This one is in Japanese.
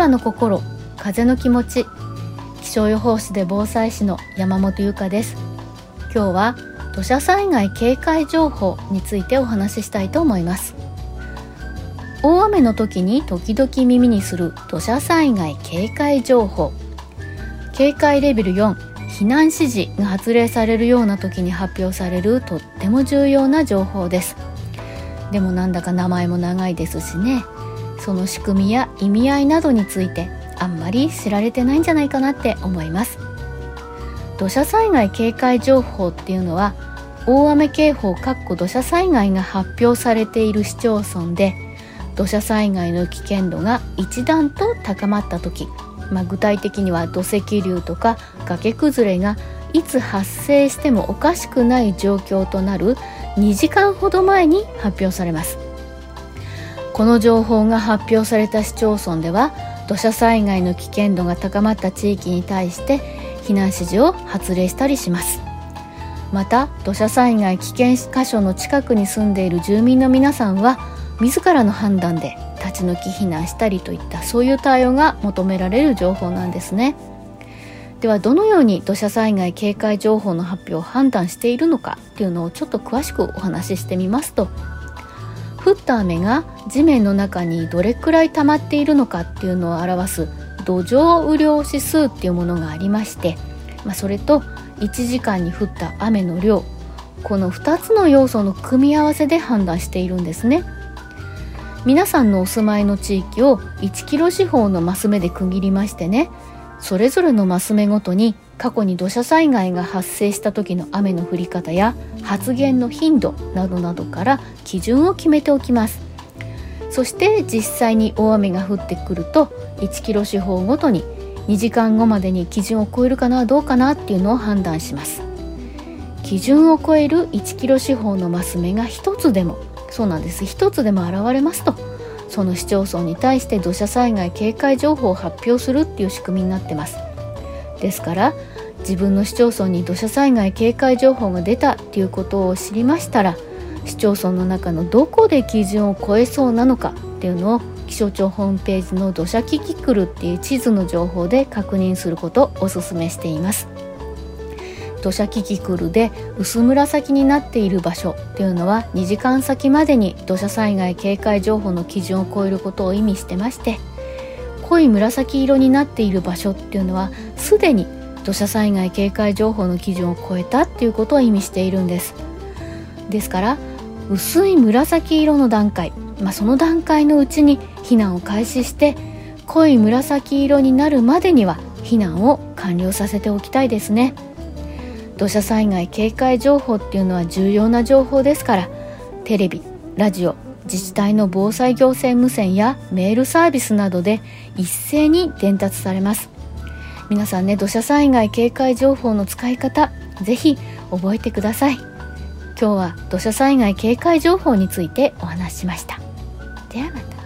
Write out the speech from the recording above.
空の心、風の気持ち。気象予報士で防災士の山本由香です。今日は土砂災害警戒情報についてお話ししたいと思います。大雨の時に時々耳にする土砂災害警戒情報。警戒レベル4、避難指示が発令されるような時に発表されるとっても重要な情報です。でもなんだか名前も長いですしね、その仕組みや意味合いなどについてあんまり知られてないんじゃないかなって思います。土砂災害警戒情報っていうのは、大雨警報土砂災害が発表されている市町村で土砂災害の危険度が一段と高まった時、具体的には土石流とか崖崩れがいつ発生してもおかしくない状況となる2時間ほど前に発表されます。この情報が発表された市町村では、土砂災害の危険度が高まった地域に対して避難指示を発令したりします。また土砂災害危険箇所の近くに住んでいる住民の皆さんは自らの判断で立ち退き避難したりといった、そういう対応が求められる情報なんですね。ではどのように土砂災害警戒情報の発表を判断しているのかっていうのをちょっと詳しくお話ししてみますと、降った雨が地面の中にどれくらい溜まっているのかっていうのを表す土壌雨量指数っていうものがありまして、それと1時間に降った雨の量、この2つの要素の組み合わせで判断しているんですね。皆さんのお住まいの地域を1キロ四方のマス目で区切りましてね、それぞれのマス目ごとに過去に土砂災害が発生した時の雨の降り方や発言の頻度などなどから基準を決めておきます。そして実際に大雨が降ってくると1キロ四方ごとに2時間後までに基準を超えるかなどうかなっていうのを判断します。基準を超える1キロ四方のマス目が一つでも、そうなんです、一つでも現れますと、その市町村に対して土砂災害警戒情報を発表するっていう仕組みになってます。ですから自分の市町村に土砂災害警戒情報が出たっていうことを知りましたら、市町村の中のどこで基準を超えそうなのかっていうのを気象庁ホームページの土砂キキクルっていう地図の情報で確認することをお勧めしています。土砂キキクルで薄紫になっている場所っていうのは2時間先までに土砂災害警戒情報の基準を超えることを意味してまして、濃い紫色になっている場所っていうのはすでに土砂災害警戒情報の基準を超えたっていうことを意味しているんです。ですから薄い紫色の段階、その段階のうちに避難を開始して、濃い紫色になるまでには避難を完了させておきたいですね。土砂災害警戒情報っていうのは重要な情報ですから、テレビ、ラジオ、自治体の防災行政無線やメールサービスなどで一斉に伝達されます。皆さんね、土砂災害警戒情報の使い方、ぜひ覚えてください。今日は土砂災害警戒情報についてお話ししました。ではまた。